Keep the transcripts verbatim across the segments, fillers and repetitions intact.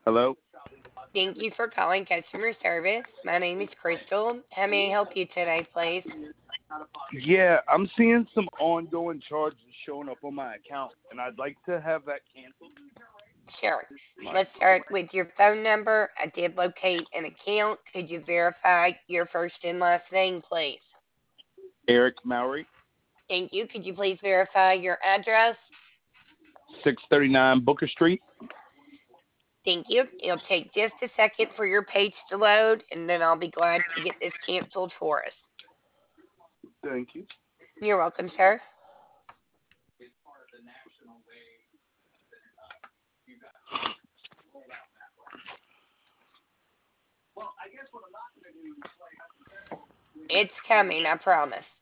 Hello? Thank you for calling customer service. My name is Crystal. How may I help you today, please? Yeah, I'm seeing some ongoing charges showing up on my account, and I'd like to have that canceled. Sure. My Let's start with your phone number. I did locate an account. Could you verify your first and last name, please? Eric Mowry, Thank you. Could you please verify your address? six thirty-nine Booker Street. Thank you. It'll take just a second for your page to load, and then I'll be glad to get this canceled for us. Thank you. You're welcome, sir. It's coming, I promise.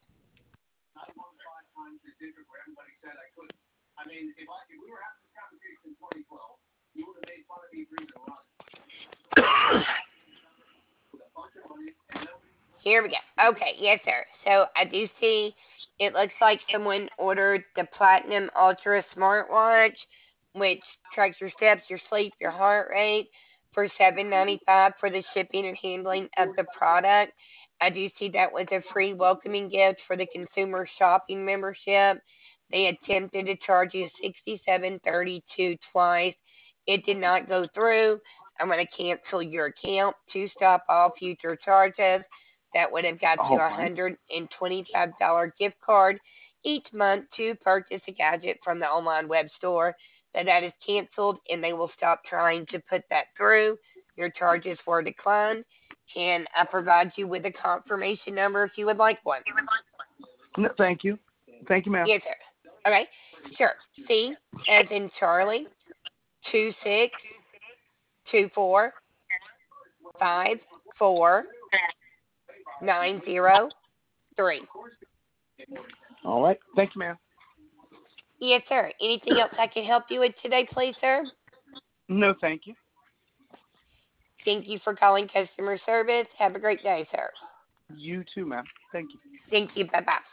Here we go. Okay, yes, sir. So I do see it looks like someone ordered the Platinum Ultra smartwatch, which tracks your steps, your sleep, your heart rate for seven ninety-five for the shipping and handling of the product. I do see that was a free welcoming gift for the consumer shopping membership. They attempted to charge you sixty-seven thirty-two twice. It did not go through. I'm going to cancel your account to stop all future charges. That would have got you All a right. one hundred twenty-five dollars gift card each month to purchase a gadget from the online web store. That that is canceled and they will stop trying to put that through. Your charges were declined. Can I provide you with a confirmation number if you would like one? No, thank you. Thank you, ma'am. Yes, sir. Okay, sure. C as in Charlie, two six two four five four nine zero three. All right. Thank you, ma'am. Yes, sir. Anything else I can help you with today, please, sir? No, thank you. Thank you for calling customer service. Have a great day, sir. You too, ma'am. Thank you. Thank you. Bye bye.